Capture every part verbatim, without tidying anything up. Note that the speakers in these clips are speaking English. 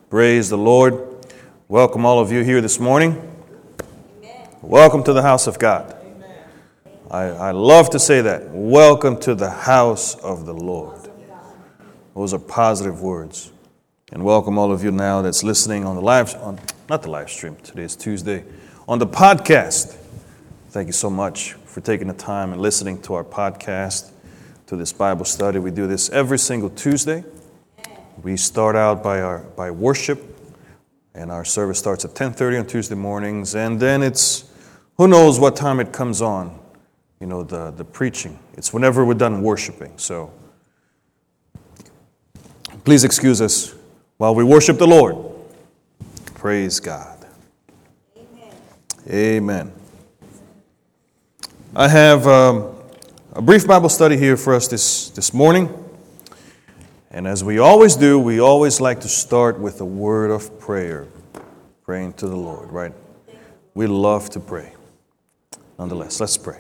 Praise the Lord. Welcome all of you here this morning. Amen. Welcome to the house of God. I, I love to say that. Welcome to the house of the Lord. Those are positive words. And welcome all of you now that's listening on the live, on not the live stream, today is Tuesday, on the podcast. Thank you so much for taking the time and listening to our podcast, to this Bible study. We do this every single Tuesday. We start out by our by worship, and our service starts at ten thirty on Tuesday mornings, and then it's, who knows what time it comes on, you know, the, the preaching. It's whenever we're done worshiping, so please excuse us while we worship the Lord. Praise God. Amen. Amen. I have um, a brief Bible study here for us this, this morning. And as we always do, we always like to start with a word of prayer, praying to the Lord, right? We love to pray. Nonetheless, let's pray.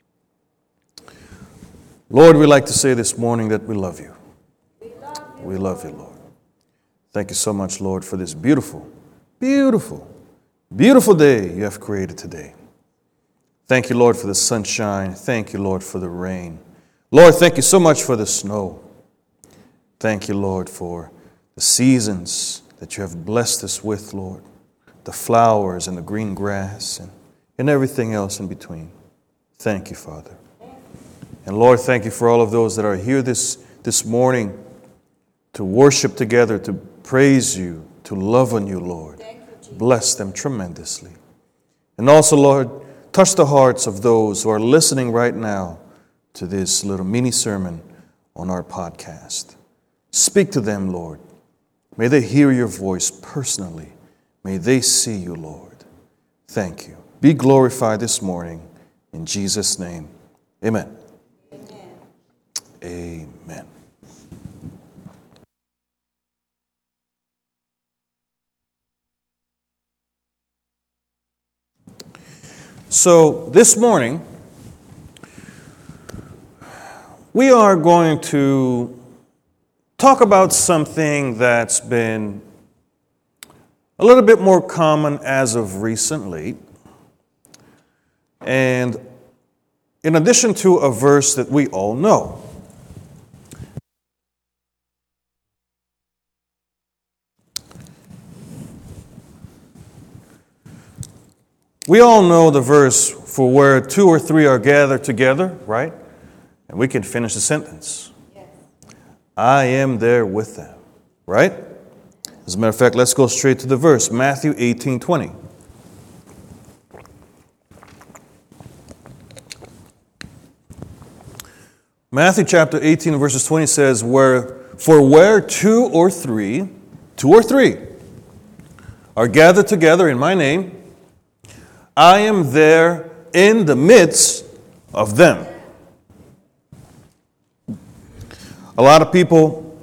Lord, we like to say this morning that we love you. We love you, we love you, Lord. Thank you so much, Lord, for this beautiful, beautiful, beautiful day you have created today. Thank you, Lord, for the sunshine. Thank you, Lord, for the rain. Lord, thank you so much for the snow. Thank you, Lord, for the seasons that you have blessed us with, Lord. The flowers and the green grass and, and everything else in between. Thank you, Father. And Lord, thank you for all of those that are here this, this morning to worship together, to praise you, to love on you, Lord. You, bless them tremendously. And also, Lord, touch the hearts of those who are listening right now to this little mini sermon on our podcast. Speak to them, Lord. May they hear your voice personally. May they see you, Lord. Thank you. Be glorified this morning. In Jesus' name, amen. Amen. Amen. So this morning, we are going to talk about something that's been a little bit more common as of recently. And in addition to a verse that we all know, we all know the verse for where two or three are gathered together, right? And we can finish the sentence. I am there with them, right? As a matter of fact, let's go straight to the verse, Matthew eighteen twenty. Matthew chapter eighteen, verses twenty says, "Where for where two or three, two or three, are gathered together in my name, I am there in the midst of them." A lot of people,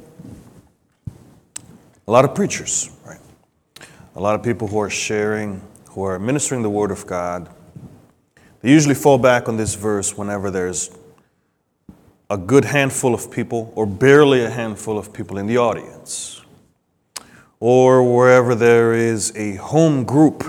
a lot of preachers, right? A lot of people who are sharing, who are ministering the Word of God, they usually fall back on this verse whenever there's a good handful of people or barely a handful of people in the audience, or wherever there is a home group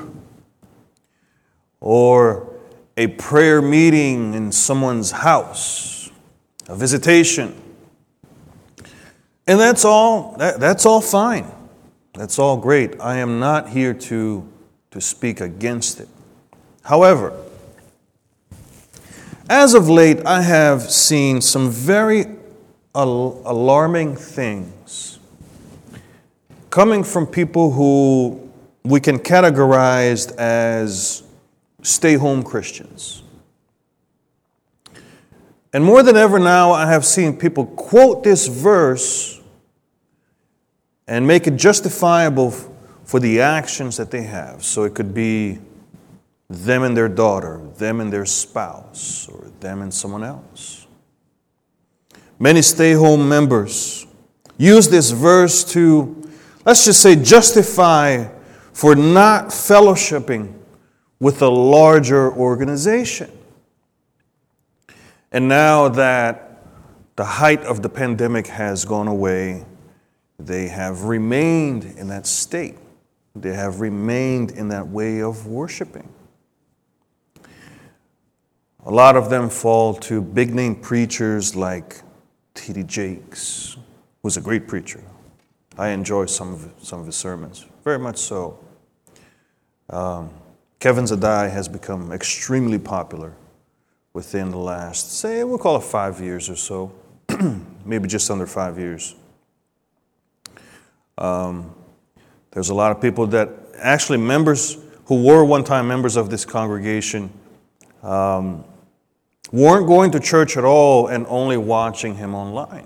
or a prayer meeting in someone's house, a visitation. And that's all, that, that's all fine. That's all great. I am not here to, to speak against it. However, as of late, I have seen some very al- alarming things coming from people who we can categorize as stay-home Christians. And more than ever now, I have seen people quote this verse and make it justifiable for the actions that they have. So it could be them and their daughter, them and their spouse, or them and someone else. Many stay-home members use this verse to, let's just say, justify for not fellowshipping with a larger organization. And now that the height of the pandemic has gone away, they have remained in that state. They have remained in that way of worshiping. A lot of them fall to big-name preachers like T D Jakes, who's a great preacher. I enjoy some of some of his sermons, very much so. Um, Kevin Zadai has become extremely popular within the last, say, we'll call it five years or so, maybe just under five years. Um, there's a lot of people that actually members who were one-time members of this congregation um, weren't going to church at all and only watching him online.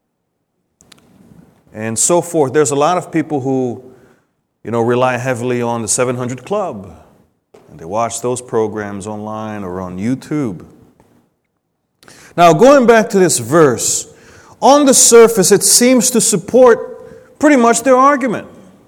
And so forth. There's a lot of people who, you know, rely heavily on the seven hundred Club. And they watch those programs online or on YouTube. Now, going back to this verse, on the surface, it seems to support pretty much their argument.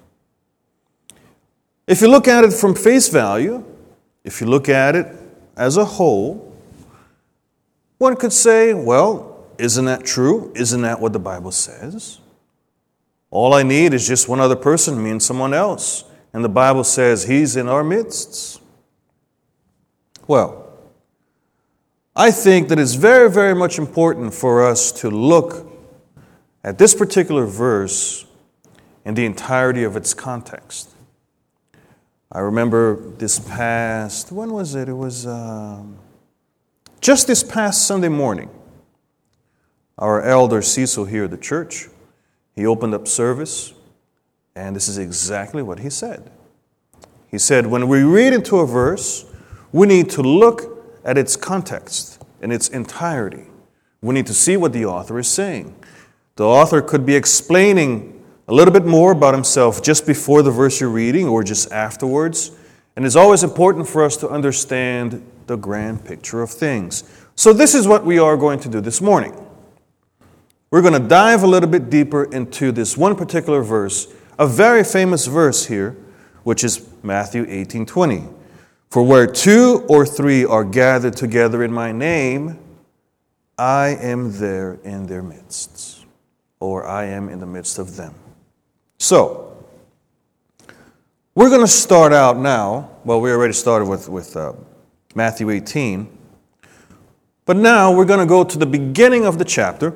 If you look at it from face value, if you look at it as a whole, one could say, well, isn't that true? Isn't that what the Bible says? All I need is just one other person, me and someone else. And the Bible says He's in our midst. Well, I think that it's very, very much important for us to look at this particular verse in the entirety of its context. I remember this past, when was it? It was um, just this past Sunday morning. Our elder Cecil here at the church, he opened up service, and this is exactly what he said. He said, when we read into a verse, we need to look at its context in its entirety. We need to see what the author is saying. The author could be explaining a little bit more about himself just before the verse you're reading or just afterwards. And it's always important for us to understand the grand picture of things. So this is what we are going to do this morning. We're going to dive a little bit deeper into this one particular verse, a very famous verse here, which is Matthew eighteen twenty. For where two or three are gathered together in my name, I am there in their midst, or I am in the midst of them. So, we're going to start out now. Well, we already started with, with uh, Matthew eighteen. But now we're going to go to the beginning of the chapter,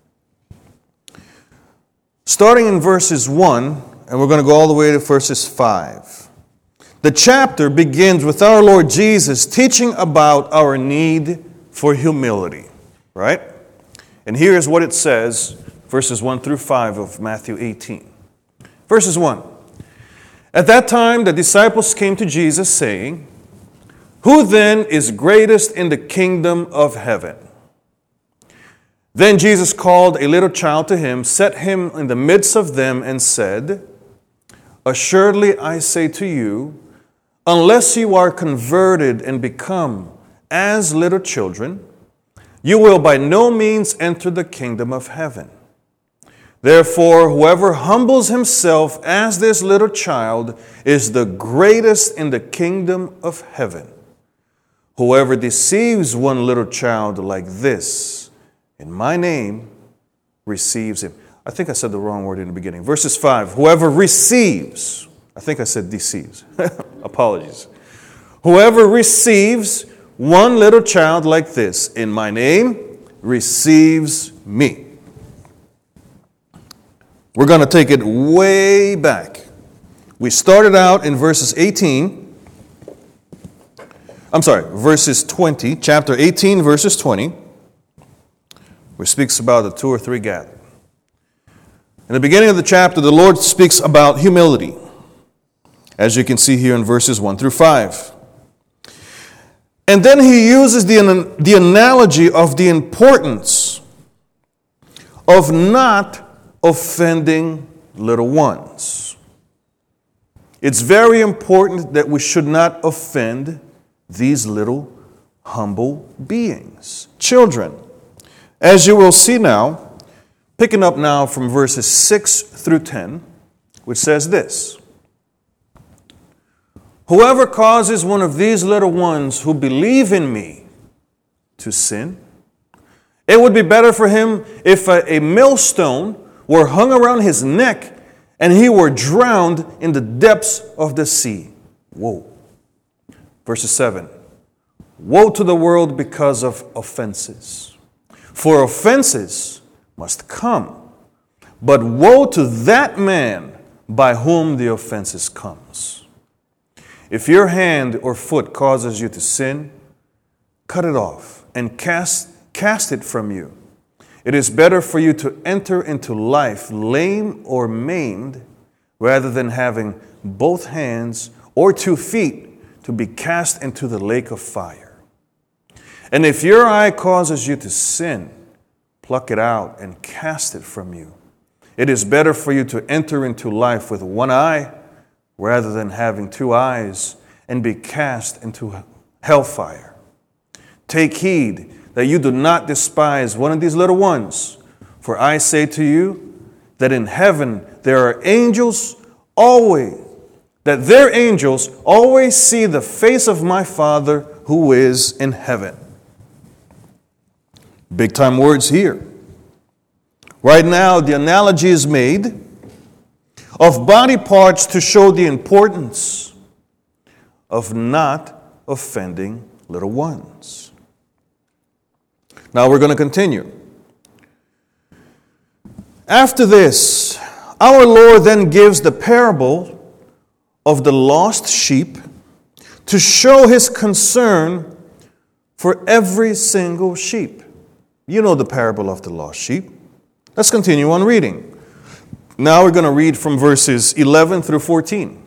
starting in verses one, and we're going to go all the way to verses five. The chapter begins with our Lord Jesus teaching about our need for humility, right? And here's what it says, verses one through five of Matthew eighteen. Verses one. At that time, the disciples came to Jesus saying, "Who then is greatest in the kingdom of heaven?" Then Jesus called a little child to him, set him in the midst of them, and said, "Assuredly I say to you, unless you are converted and become as little children, you will by no means enter the kingdom of heaven. Therefore, whoever humbles himself as this little child is the greatest in the kingdom of heaven. Whoever deceives one little child like this, in my name, receives him." I think I said the wrong word in the beginning. Verses five, whoever receives, I think I said deceives. Apologies. Whoever receives one little child like this, in my name, receives me. We're going to take it way back. We started out in verses eighteen. I'm sorry, verses twenty, chapter eighteen, verses twenty, which speaks about the two or three gathered. In the beginning of the chapter, the Lord speaks about humility, as you can see here in verses one through five. And then he uses the, the analogy of the importance of not offending little ones. It's very important that we should not offend these little humble beings, children. As you will see now, picking up now from verses six through ten, which says this: "Whoever causes one of these little ones who believe in me to sin, it would be better for him if a, a millstone were hung around his neck, and he were drowned in the depths of the sea. Whoa. Verse seven. Woe to the world because of offenses. For offenses must come, but woe to that man by whom the offenses comes. If your hand or foot causes you to sin, cut it off and cast, cast it from you. It is better for you to enter into life lame or maimed rather than having both hands or two feet to be cast into the lake of fire. And if your eye causes you to sin, pluck it out and cast it from you. It is better for you to enter into life with one eye rather than having two eyes and be cast into hellfire. Take heed that you do not despise one of these little ones. For I say to you that in heaven there are angels always, that their angels always see the face of my Father who is in heaven. Big time words here. Right now, the analogy is made of body parts to show the importance of not offending little ones. Now we're going to continue. After this, our Lord then gives the parable of the lost sheep to show his concern for every single sheep. You know the parable of the lost sheep. Let's continue on reading. Now we're going to read from verses eleven through fourteen.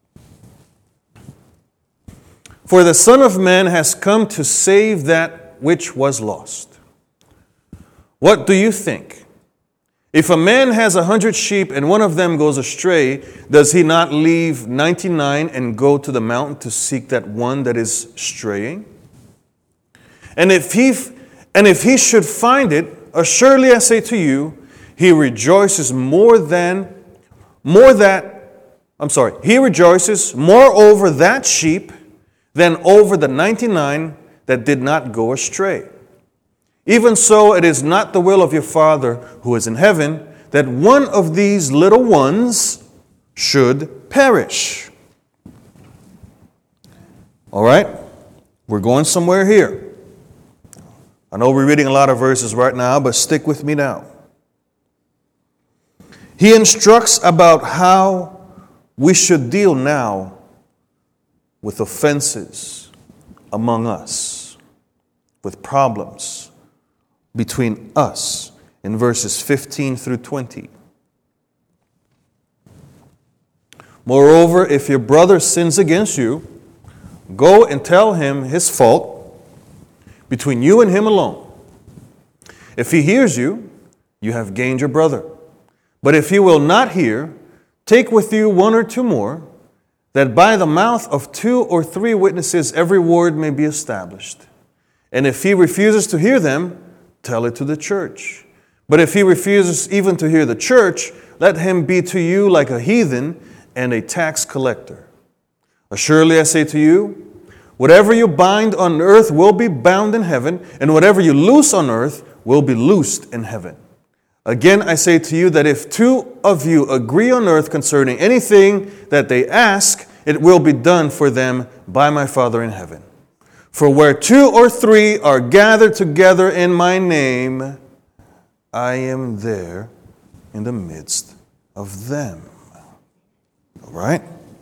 For the Son of Man has come to save that which was lost. What do you think? If a man has a hundred sheep and one of them goes astray, does he not leave ninety-nine and go to the mountain to seek that one that is straying? And if he and if he should find it, assuredly I say to you, he rejoices more than more that I'm sorry, he rejoices more over that sheep than over the ninety-nine that did not go astray. Even so, it is not the will of your Father who is in heaven that one of these little ones should perish. All right? We're going somewhere here. I know we're reading a lot of verses right now, but stick with me now. He instructs about how we should deal now with offenses among us, with problems between us in verses fifteen through twenty. Moreover, if your brother sins against you, go and tell him his fault between you and him alone. If he hears you, you have gained your brother. But if he will not hear, take with you one or two more, that by the mouth of two or three witnesses every word may be established. And if he refuses to hear them, tell it to the church. But if he refuses even to hear the church, let him be to you like a heathen and a tax collector. Assuredly I say to you, whatever you bind on earth will be bound in heaven, and whatever you loose on earth will be loosed in heaven. Again, I say to you that if two of you agree on earth concerning anything that they ask, it will be done for them by my Father in heaven. For where two or three are gathered together in my name, I am there in the midst of them. All right?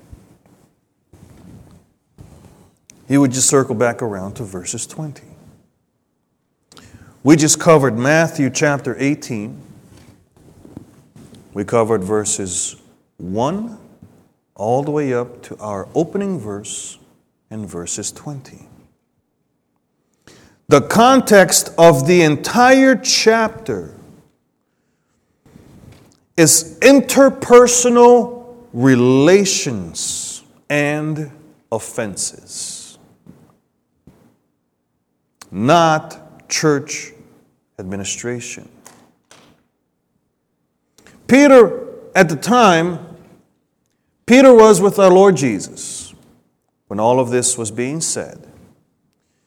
He would just circle back around to verses twenty. We just covered Matthew chapter eighteen. We covered verses one all the way up to our opening verse in verses twenty. The context of the entire chapter is interpersonal relations and offenses, not church administration. Peter, at the time, Peter was with our Lord Jesus when all of this was being said.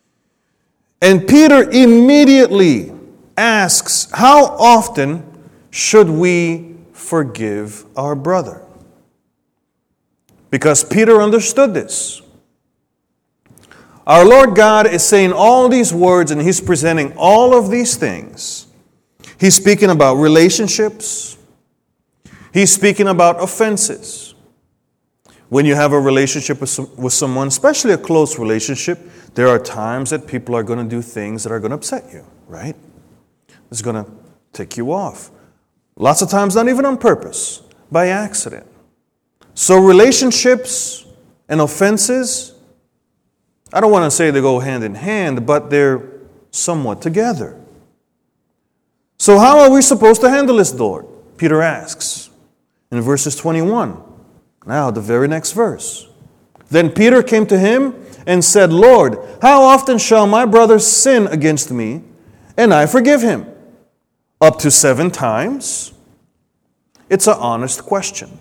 And Peter immediately asks, how often should we forgive our brother? Because Peter understood this. Our Lord God is saying all these words and He's presenting all of these things. He's speaking about relationships. He's speaking about offenses. When you have a relationship with, some, with someone, especially a close relationship, there are times that people are going to do things that are going to upset you, right? It's going to tick you off. Lots of times not even on purpose, by accident. So relationships and offenses, I don't want to say they go hand in hand, but they're somewhat together. So how are we supposed to handle this, Lord? Peter asks in verses twenty-one. Now, the very next verse. Then Peter came to him and said, Lord, how often shall my brother sin against me, and I forgive him? Up to seven times? It's an honest question.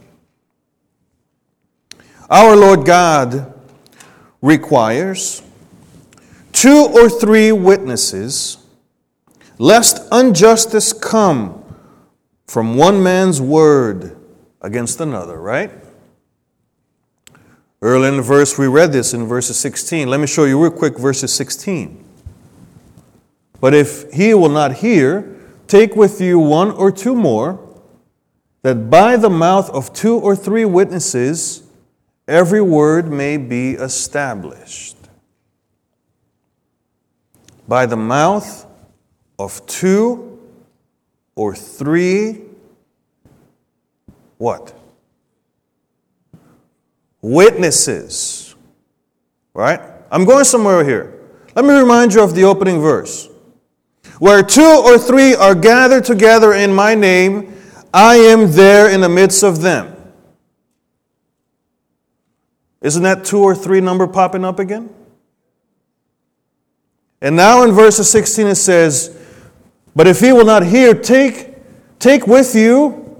Our Lord God requires two or three witnesses, lest injustice come from one man's word against another, right? Early in the verse, we read this in verses sixteen. Let me show you real quick verses sixteen. But if he will not hear, take with you one or two more, that by the mouth of two or three witnesses every word may be established. By the mouth of two or three, what? Witnesses. Right? I'm going somewhere here. Let me remind you of the opening verse. Where two or three are gathered together in my name, I am there in the midst of them. Isn't that two or three number popping up again? And now in verse sixteen it says, but if he will not hear, take, take with you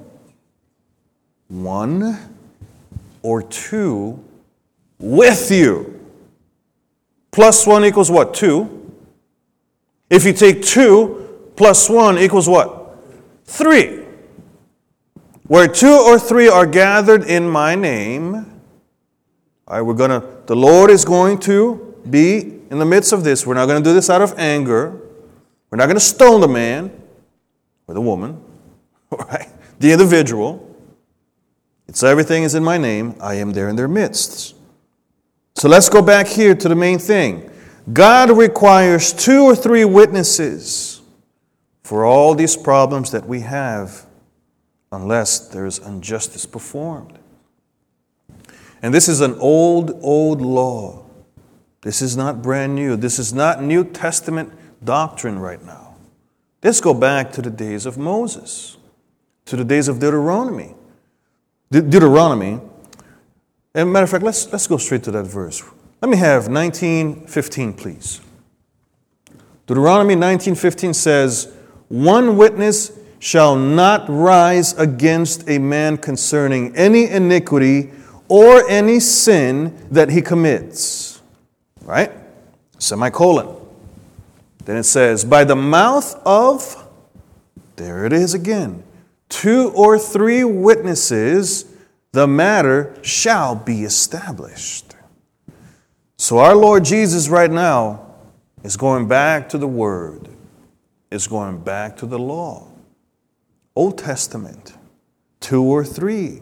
one or two with you. Plus one equals what? Two. If you take two plus one equals what? Three. Where two or three are gathered in my name, all right, we're gonna, the Lord is going to be in the midst of this. We're not going to do this out of anger. We're not going to stone the man or the woman, all right, the individual. It's everything is in my name. I am there in their midst. So let's go back here to the main thing. God requires two or three witnesses for all these problems that we have, unless there is injustice performed. And this is an old, old law. This is not brand new. This is not New Testament doctrine right now. Let's go back to the days of Moses, to the days of Deuteronomy. De- Deuteronomy. And matter of fact, let's, let's go straight to that verse. Let me have nineteen fifteen, please. Deuteronomy nineteen fifteen says, one witness shall not rise against a man concerning any iniquity or any sin that he commits. Right? Semicolon. Then it says, by the mouth of, there it is again, two or three witnesses, the matter shall be established. So our Lord Jesus right now is going back to the Word, is going back to the law. Old Testament, two or three.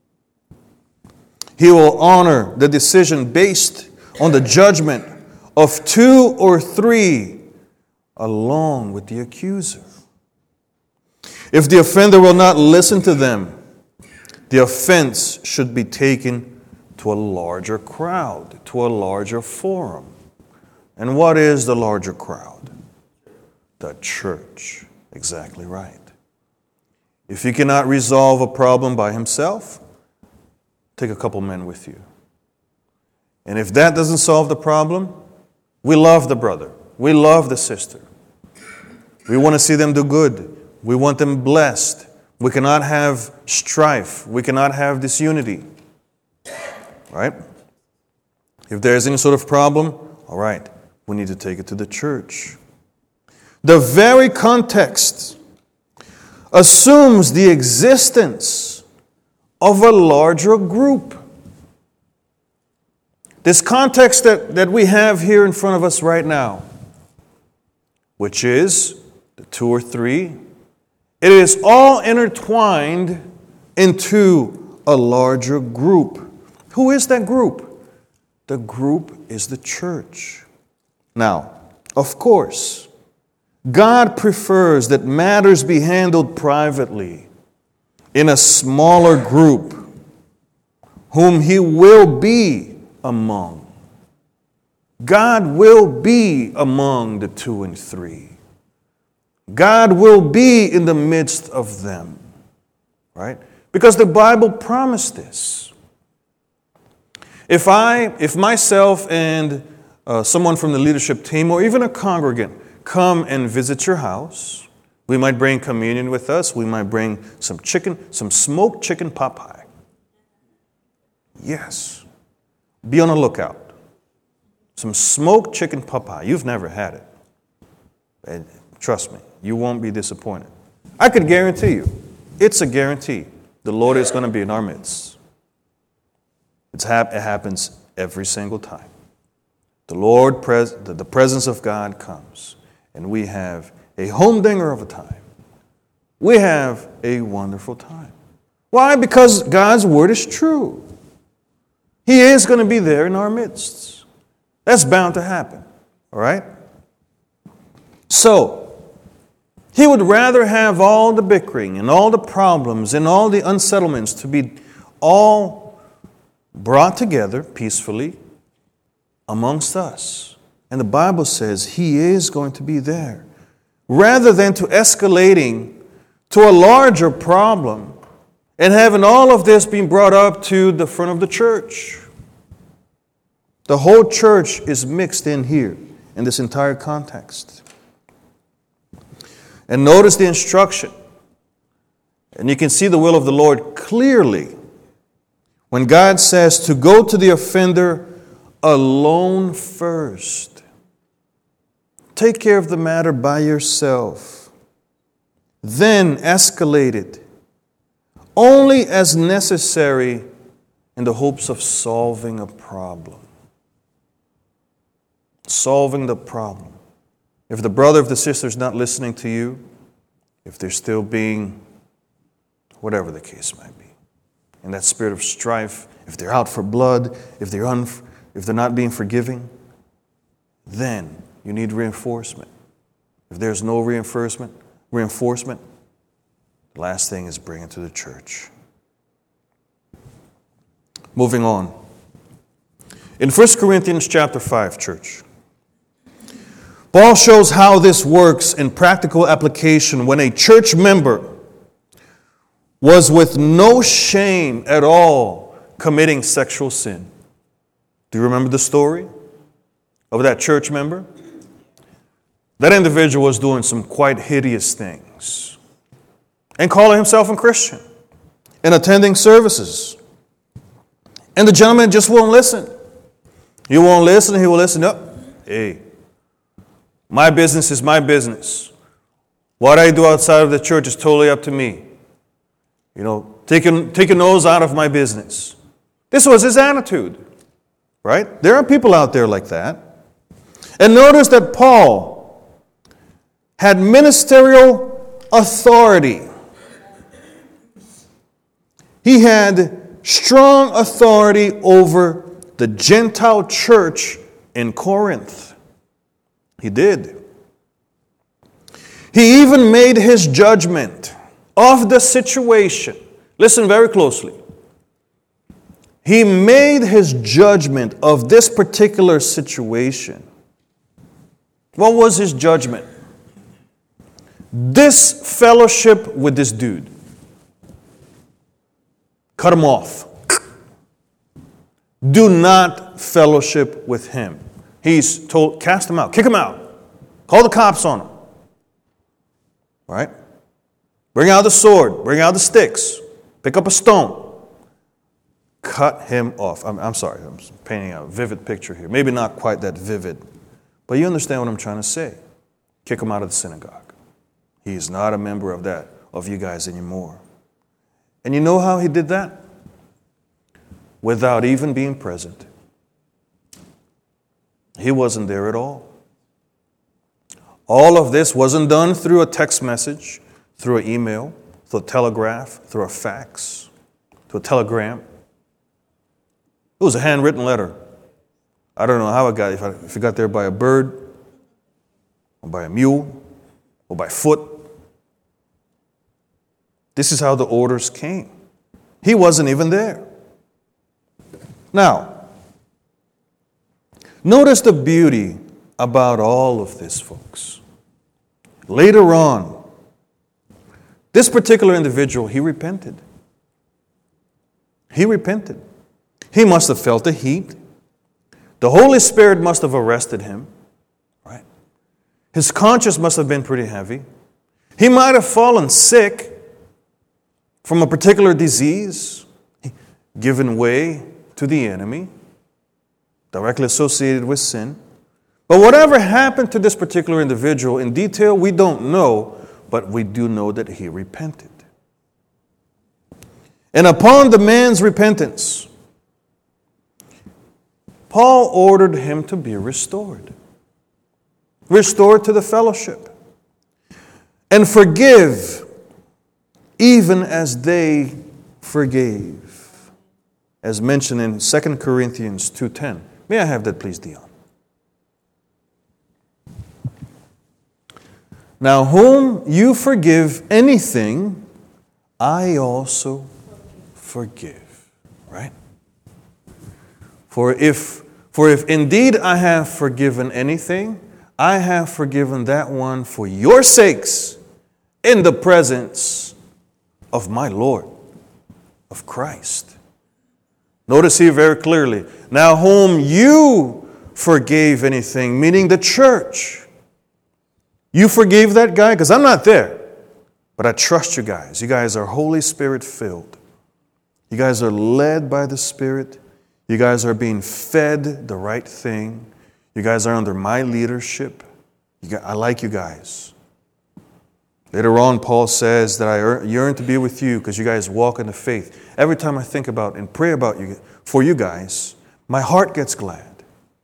He will honor the decision based on the judgment of two or three along with the accuser. If the offender will not listen to them, the offense should be taken to a larger crowd, to a larger forum. And what is the larger crowd? The church. Exactly right. If he cannot resolve a problem by himself, take a couple men with you. And if that doesn't solve the problem, we love the brother. We love the sister. We want to see them do good. We want them blessed. We cannot have strife. We cannot have disunity. Right? If there is any sort of problem, all right, we need to take it to the church. The very context assumes the existence of a larger group. This context that, that we have here in front of us right now, which is the two or three, it is all intertwined into a larger group. Who is that group? The group is the church. Now, of course, God prefers that matters be handled privately in a smaller group whom He will be among. God will be among the two and three. God will be in the midst of them. Right? Because the Bible promised this. If I, if myself and uh, someone from the leadership team or even a congregant come and visit your house, we might bring communion with us. We might bring some chicken, some smoked chicken pot pie. Yes. Be on the lookout. Some smoked chicken pot pie. You've never had it. And trust me, you won't be disappointed. I could guarantee you, it's a guarantee, the Lord is going to be in our midst. It's hap- it happens every single time. The Lord, pres- the, the presence of God comes, and we have a humdinger of a time. We have a wonderful time. Why? Because God's word is true. He is going to be there in our midst. That's bound to happen. All right? So, He would rather have all the bickering and all the problems and all the unsettlements to be all brought together peacefully amongst us. And the Bible says He is going to be there. Rather than to escalating to a larger problem and having all of this being brought up to the front of the church. The whole church is mixed in here in this entire context. And notice the instruction. And you can see the will of the Lord clearly when God says to go to the offender alone first. Take care of the matter by yourself. Then escalate it only as necessary in the hopes of solving a problem. Solving the problem. If the brother, if the sister is not listening to you, if they're still being, whatever the case might be, in that spirit of strife, if they're out for blood, if they're un, if they're not being forgiving, then you need reinforcement. If there's no reinforcement, reinforcement, the last thing is bring it to the church. Moving on. In First Corinthians chapter five, church, Paul shows how this works in practical application when a church member was with no shame at all committing sexual sin. Do you remember the story of that church member? That individual was doing some quite hideous things and calling himself a Christian and attending services. And the gentleman just won't listen. He won't listen. He will listen up. Hey, my business is my business. What I do outside of the church is totally up to me. You know, take your, take your nose out of my business. This was his attitude, right? There are people out there like that. And notice that Paul had ministerial authority. He had strong authority over the Gentile church in Corinth. He did. He even made his judgment of the situation. Listen very closely. He made his judgment of this particular situation. What was his judgment? This fellowship with this dude. Cut him off. Do not fellowship with him. He's told, cast him out, kick him out, call the cops on him. All right? Bring out the sword, bring out the sticks, pick up a stone. Cut him off. I'm, I'm sorry, I'm painting a vivid picture here. Maybe not quite that vivid, but you understand what I'm trying to say. Kick him out of the synagogue. He is not a member of that, of you guys anymore. And you know how he did that? Without even being present. He wasn't there at all. All of this wasn't done through a text message, through an email, through a telegraph, through a fax, through a telegram. It was a handwritten letter. I don't know how it got, if, I, if it got there by a bird, or by a mule, or by foot. This is how the orders came. He wasn't even there. Now, notice the beauty about all of this, folks. Later on, this particular individual, he repented. He repented. He must have felt the heat. The Holy Spirit must have arrested him, right? His conscience must have been pretty heavy. He might have fallen sick from a particular disease, given way to the enemy, directly associated with sin. But whatever happened to this particular individual, in detail, we don't know, but we do know that he repented. And upon the man's repentance, Paul ordered him to be restored. Restored to the fellowship. And forgive even as they forgave. As mentioned in Second Corinthians two ten. May I have that, please, Dion? Now, whom you forgive anything, I also forgive. Right? For if, for if indeed I have forgiven anything, I have forgiven that one for your sakes in the presence of my Lord, of Christ. Notice here very clearly, now whom you forgave anything, meaning the church. You forgave that guy? Because I'm not there. But I trust you guys. You guys are Holy Spirit filled. You guys are led by the Spirit. You guys are being fed the right thing. You guys are under my leadership. You guys, I like you guys. Later on, Paul says that I yearn to be with you because you guys walk in the faith. Every time I think about and pray about you, for you guys, my heart gets glad.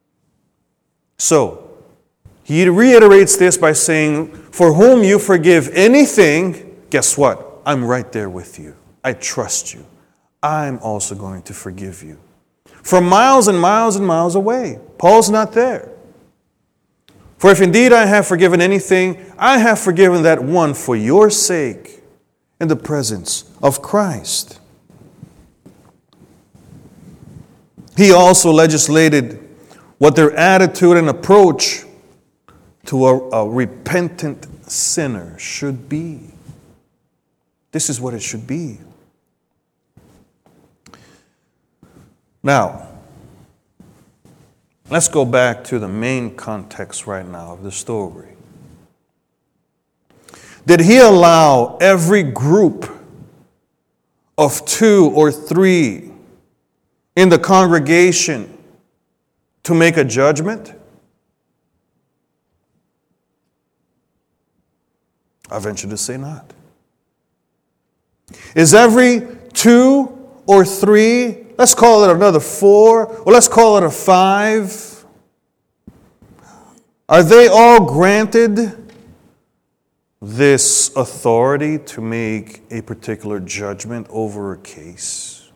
So, he reiterates this by saying, for whom you forgive anything, guess what? I'm right there with you. I trust you. I'm also going to forgive you. From miles and miles and miles away. Paul's not there. For if indeed I have forgiven anything, I have forgiven that one for your sake in the presence of Christ. He also legislated what their attitude and approach to a, a repentant sinner should be. This is what it should be. Now, let's go back to the main context right now of the story. Did he allow every group of two or three in the congregation to make a judgment? I venture to say not. Is every two or three, let's call it another four, or let's call it a five, are they all granted this authority to make a particular judgment over a case?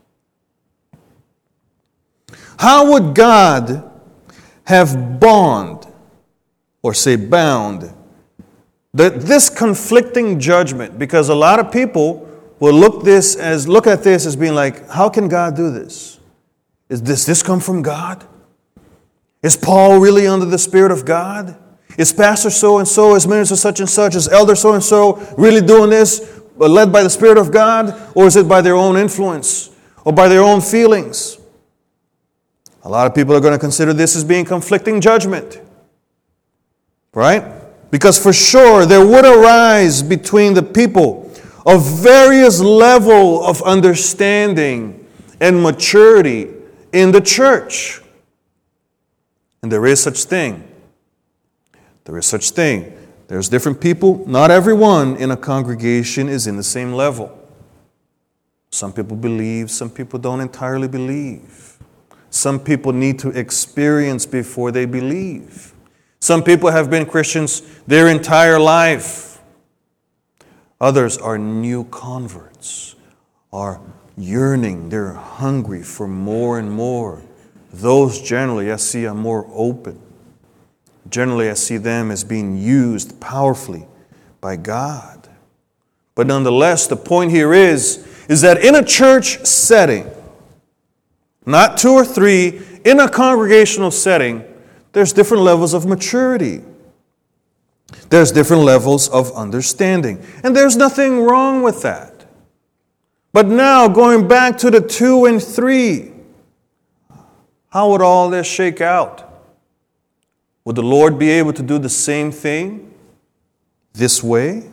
How would God have bond, or say bound, that this conflicting judgment? Because a lot of people will look this as look at this as being like, how can God do this? Is this this come from God? Is Paul really under the Spirit of God? Is Pastor so-and-so, is Minister such and such, is Elder so-and-so really doing this, led by the Spirit of God? Or is it by their own influence or by their own feelings? A lot of people are going to consider this as being conflicting judgment. Right? Because for sure there would arise between the people of various level of understanding and maturity in the church. And there is such thing. There is such thing there's different people. Not everyone in a congregation is in the same level. Some people believe, some people don't entirely believe. Some people need to experience before they believe. Some people have been Christians their entire life. Others are new converts, are yearning, they're hungry for more and more. Those generally I see are more open. Generally I see them as being used powerfully by God. But nonetheless, the point here is, is that in a church setting, not two or three, in a congregational setting, there's different levels of maturity. There's different levels of understanding. And there's nothing wrong with that. But now, going back to the two and three, how would all this shake out? Would the Lord be able to do the same thing this way?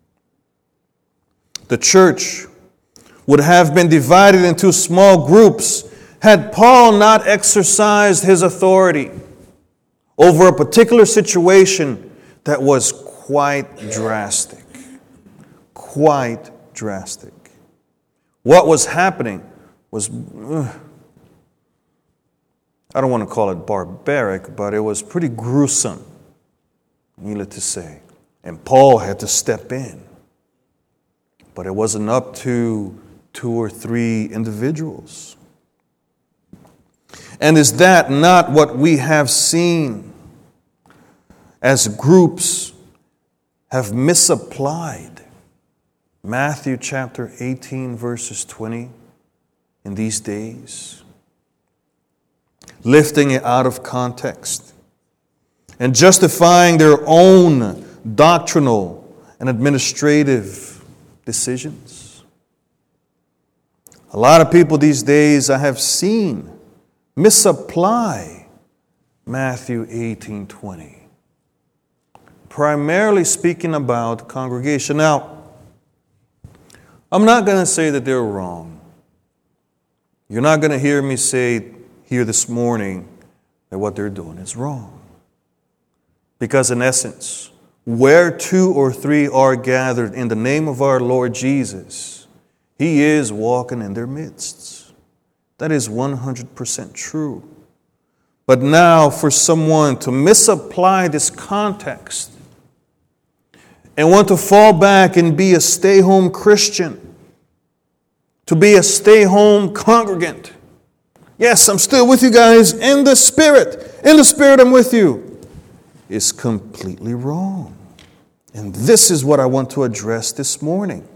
The church would have been divided into small groups had Paul not exercised his authority over a particular situation that was quite drastic. Quite drastic. What was happening was, uh, I don't want to call it barbaric, but it was pretty gruesome, needless to say. And Paul had to step in. But it wasn't up to two or three individuals. And is that not what we have seen as groups have misapplied Matthew chapter eighteen, verses twenty in these days? Lifting it out of context and justifying their own doctrinal and administrative decisions. A lot of people these days I have seen misapply Matthew eighteen twenty. Primarily speaking about congregation. Now, I'm not going to say that they're wrong. You're not going to hear me say here this morning that what they're doing is wrong. Because in essence, where two or three are gathered in the name of our Lord Jesus, He is walking in their midst. That is one hundred percent true. But now for someone to misapply this context and want to fall back and be a stay-home Christian, to be a stay-home congregant. Yes, I'm still with you guys in the Spirit. In the Spirit, I'm with you. Is completely wrong. And this is what I want to address this morning.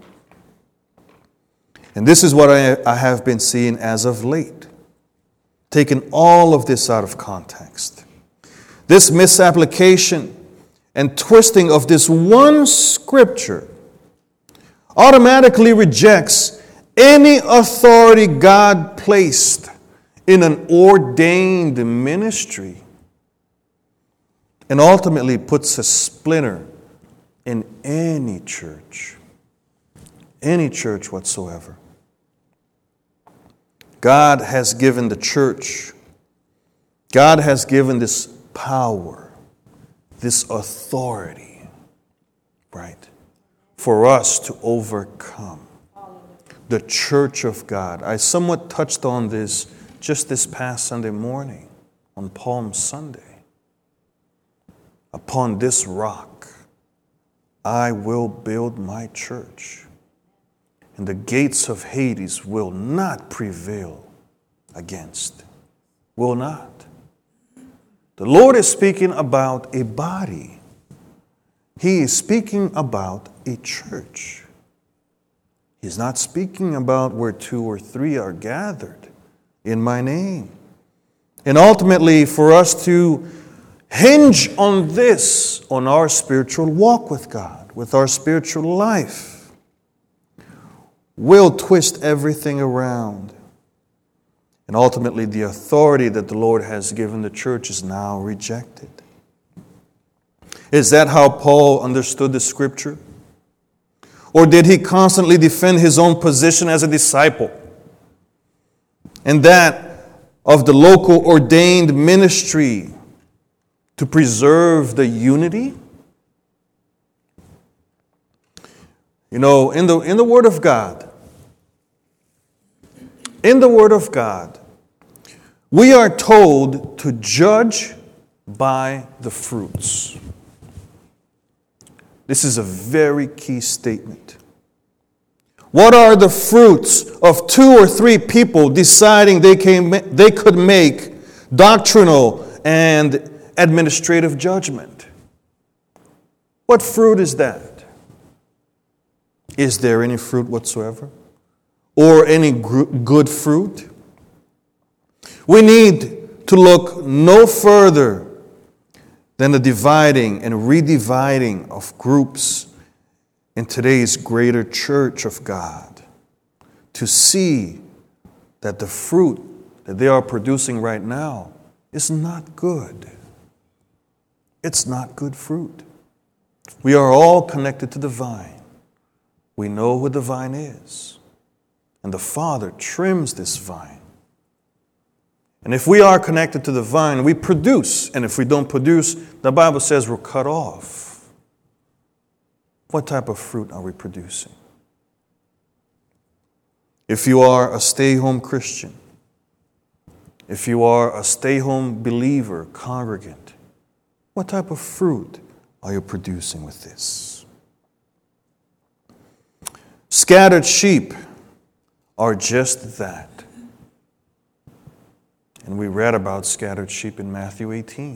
And this is what I, I have been seeing as of late. Taking all of this out of context. This misapplication and twisting of this one scripture automatically rejects any authority God placed in an ordained ministry and ultimately puts a splinter in any church, any church whatsoever. God has given the church, God has given this power, this authority, right, for us to overcome. The church of God. I somewhat touched on this just this past Sunday morning on Palm Sunday. Upon this rock, I will build my church, and the gates of Hades will not prevail against. Will not. The Lord is speaking about a body. He is speaking about a church. He's not speaking about where two or three are gathered in my name. And ultimately, for us to hinge on this, on our spiritual walk with God, with our spiritual life, will twist everything around. And ultimately, the authority that the Lord has given the church is now rejected. Is that how Paul understood the scripture? Or did he constantly defend his own position as a disciple? And that of the local ordained ministry to preserve the unity You know, in the, in the Word of God, in the Word of God, we are told to judge by the fruits. This is a very key statement. What are the fruits of two or three people deciding they, can, they could make doctrinal and administrative judgment? What fruit is that? Is there any fruit whatsoever? Or any gr- good fruit? We need to look no further than the dividing and redividing of groups in today's greater church of God to see that the fruit that they are producing right now is not good. It's not good fruit. We are all connected to the vine. We know who the vine is. And the Father trims this vine. And if we are connected to the vine, we produce. And if we don't produce, the Bible says we're cut off. What type of fruit are we producing? If you are a stay-home Christian, if you are a stay-home believer, congregant, what type of fruit are you producing with this? Scattered sheep are just that. And we read about scattered sheep in Matthew eighteen.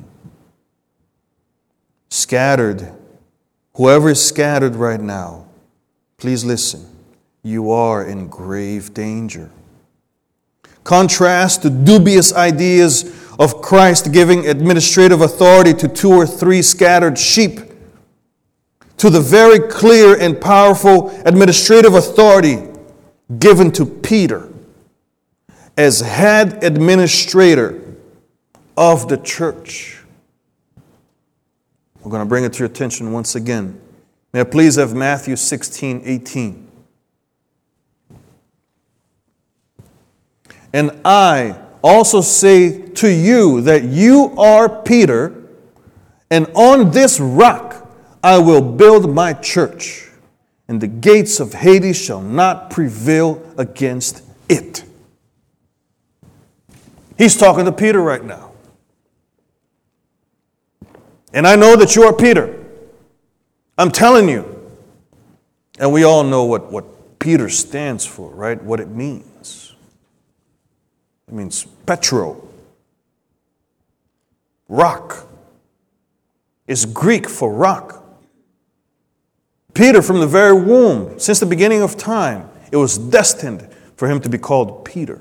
Scattered, whoever is scattered right now, please listen, you are in grave danger. Contrast the dubious ideas of Christ giving administrative authority to two or three scattered sheep to the very clear and powerful administrative authority given to Peter as head administrator of the church. We're going to bring it to your attention once again. May I please have Matthew sixteen eighteen. And I also say to you that you are Peter, and on this rock I will build my church, and the gates of Hades shall not prevail against it. He's talking to Peter right now. And I know that you are Peter. I'm telling you. And we all know what, what Peter stands for, right? What it means. It means Petro. Rock. It's Greek for rock. Peter, from the very womb, since the beginning of time, it was destined for him to be called Peter.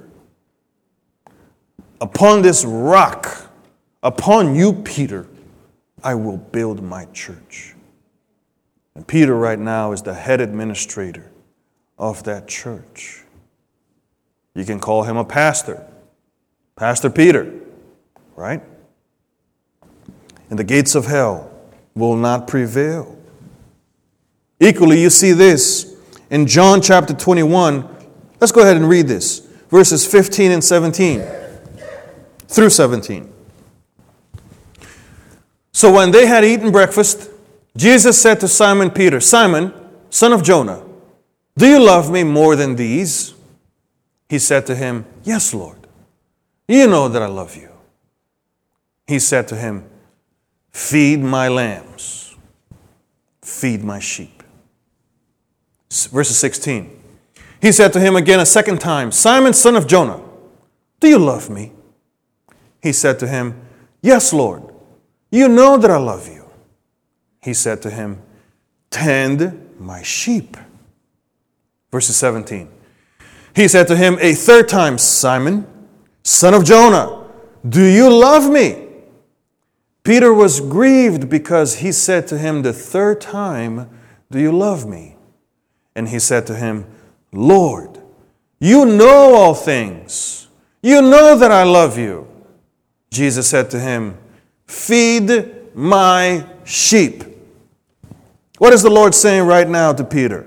Upon this rock, upon you, Peter, I will build my church. And Peter right now is the head administrator of that church. You can call him a pastor. Pastor Peter, right? And the gates of hell will not prevail. Equally, you see this in John chapter twenty-one. Let's go ahead and read this. Verses fifteen and seventeen. Through seventeen. So when they had eaten breakfast, Jesus said to Simon Peter, Simon, son of Jonah, do you love me more than these? He said to him, yes, Lord. You know that I love you. He said to him, feed my lambs, feed my sheep. Verse sixteen. He said to him again a second time, Simon, son of Jonah, do you love me? He said to him, yes, Lord. You know that I love you. He said to him, tend my sheep. Verse seventeen. He said to him a third time, Simon, son of Jonah, do you love me? Peter was grieved because he said to him the third time, do you love me? And he said to him, Lord, you know all things. You know that I love you. Jesus said to him, feed my sheep. What is the Lord saying right now to Peter?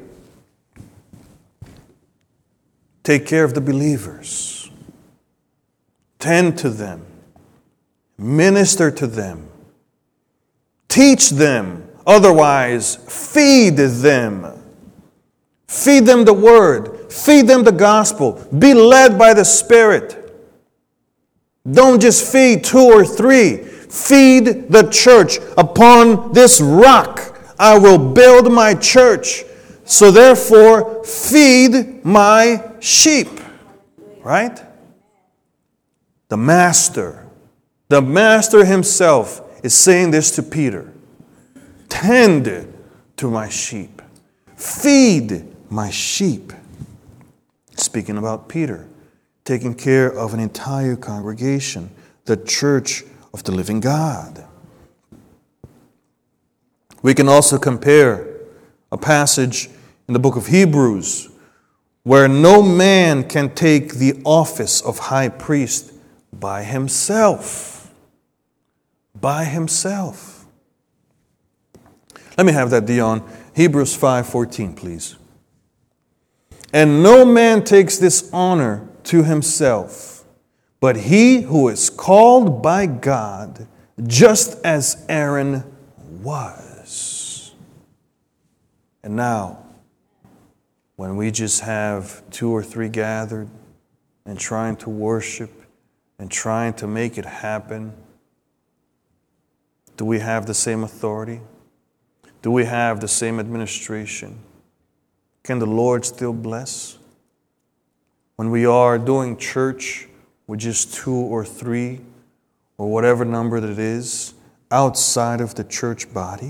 Take care of the believers. Tend to them. Minister to them. Teach them. Otherwise, feed them. Feed them the word. Feed them the gospel. Be led by the Spirit. Don't just feed two or three. Feed the church. Upon this rock I will build my church. So therefore, feed my sheep. Right? The master, the master himself is saying this to Peter. Tend to my sheep. Feed my sheep. Speaking about Peter, taking care of an entire congregation, the church of the living God. We can also compare a passage in the book of Hebrews where no man can take the office of high priest by himself. By himself. Let me have that, Dion. Hebrews five fourteen, please. And no man takes this honor to himself, but he who is called by God, just as Aaron was. And now, when we just have two or three gathered and trying to worship and trying to make it happen, do we have the same authority? Do we have the same administration? Can the Lord still bless? When we are doing church with just two or three or whatever number that it is outside of the church body,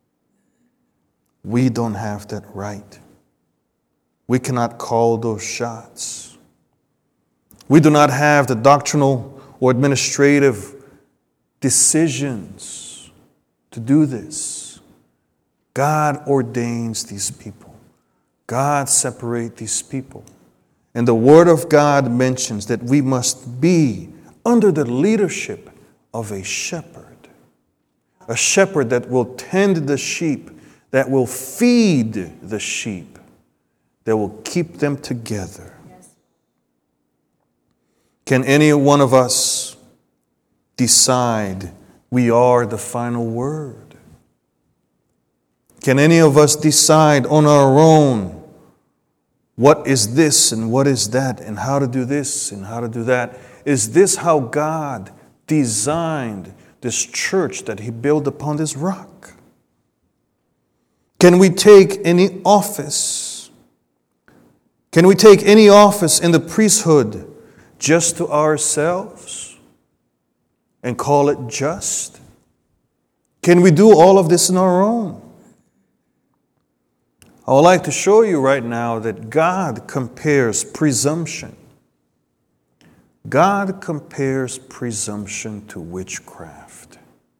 we don't have that right. We cannot call those shots. We do not have the doctrinal or administrative decisions to do this. God ordains these people. God separates these people. And the Word of God mentions that we must be under the leadership of a shepherd. A shepherd that will tend the sheep, that will feed the sheep, that will keep them together. Can any one of us decide we are the final word? Can any of us decide on our own what is this and what is that and how to do this and how to do that? Is this how God designed this church that He built upon this rock? Can we take any office? Can we take any office in the priesthood just to ourselves and call it just? Can we do all of this on our own? I would like to show you right now that God compares presumption. God compares presumption to witchcraft.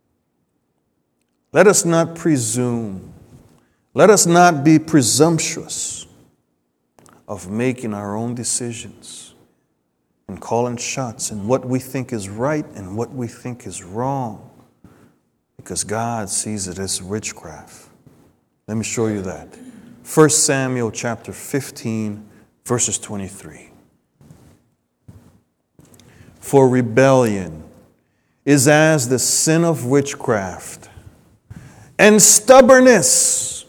Let us not presume. Let us not be presumptuous of making our own decisions and calling shots and what we think is right and what we think is wrong, because God sees it as witchcraft. Let me show you that. First Samuel chapter fifteen, verses twenty-three. For rebellion is as the sin of witchcraft, and stubbornness,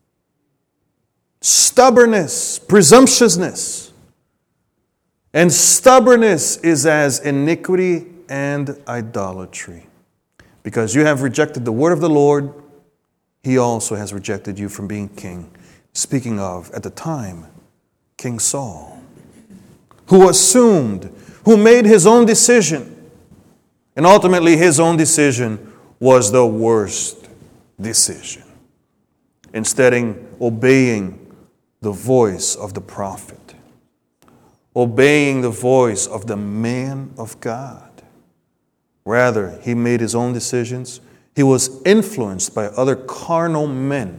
stubbornness, presumptuousness, and stubbornness is as iniquity and idolatry. Because you have rejected the word of the Lord, He also has rejected you from being king. Speaking of, at the time, King Saul, who assumed, who made his own decision, and ultimately his own decision was the worst decision. Instead of obeying the voice of the prophet, obeying the voice of the man of God, rather, he made his own decisions. He was influenced by other carnal men,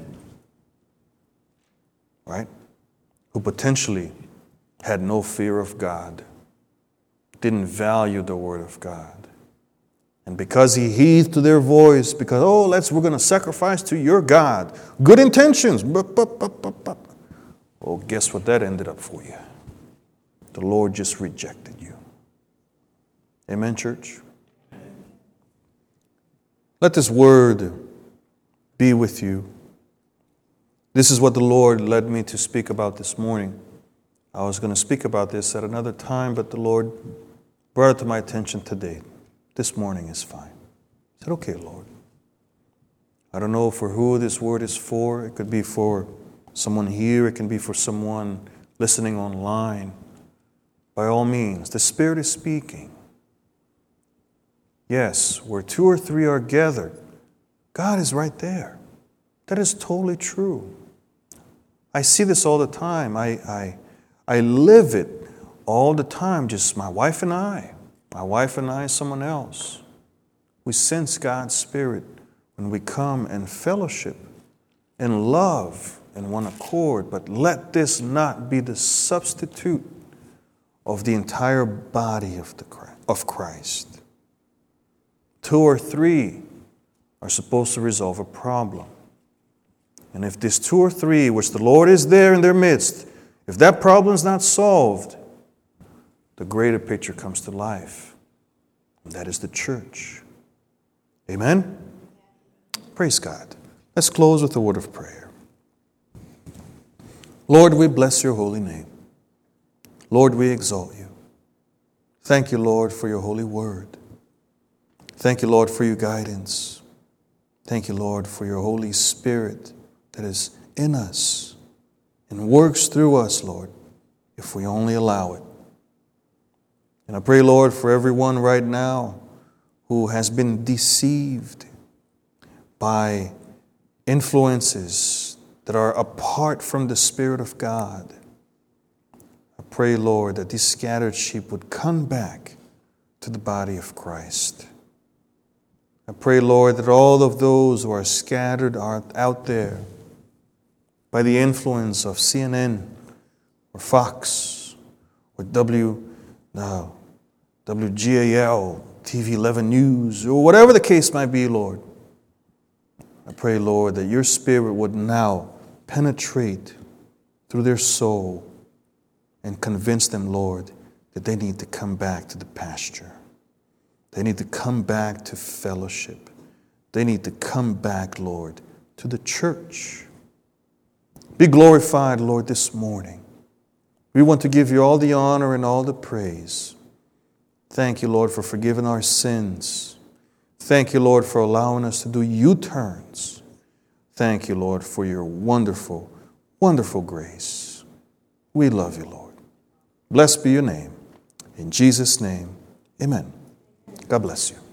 right? Who potentially had no fear of God, didn't value the word of God. And because he heeded to their voice, because, oh, let's, we're going to sacrifice to your God. Good intentions. Oh, guess what that ended up for you? The Lord just rejected you. Amen, church? Let this word be with you. This is what the Lord led me to speak about this morning. I was going to speak about this at another time, but the Lord brought it to my attention today. This morning is fine. I said, okay, Lord. I don't know for who this word is for. It could be for someone here. It can be for someone listening online. By all means, the Spirit is speaking. Yes, where two or three are gathered, God is right there. That is totally true. I see this all the time. I, I, I live it all the time, just my wife and I. My wife and I, someone else. We sense God's Spirit when we come and fellowship and love in one accord. But let this not be the substitute of the entire body of, the, of Christ. Two or three are supposed to resolve a problem. And if this two or three, which the Lord is there in their midst, if that problem is not solved, the greater picture comes to life. And that is the church. Amen? Praise God. Let's close with a word of prayer. Lord, we bless your holy name. Lord, we exalt you. Thank you, Lord, for your holy word. Thank you, Lord, for your guidance. Thank you, Lord, for your Holy Spirit that is in us and works through us, Lord, if we only allow it. And I pray, Lord, for everyone right now who has been deceived by influences that are apart from the Spirit of God. I pray, Lord, that these scattered sheep would come back to the body of Christ. I pray, Lord, that all of those who are scattered are out there by the influence of C N N or Fox or W, no, W G A L, T V eleven News, or whatever the case might be, Lord. I pray, Lord, that your Spirit would now penetrate through their soul and convince them, Lord, that they need to come back to the pasture. They need to come back to fellowship. They need to come back, Lord, to the church. Be glorified, Lord, this morning. We want to give you all the honor and all the praise. Thank you, Lord, for forgiving our sins. Thank you, Lord, for allowing us to do U-turns. Thank you, Lord, for your wonderful, wonderful grace. We love you, Lord. Blessed be your name. In Jesus' name, amen. God bless you.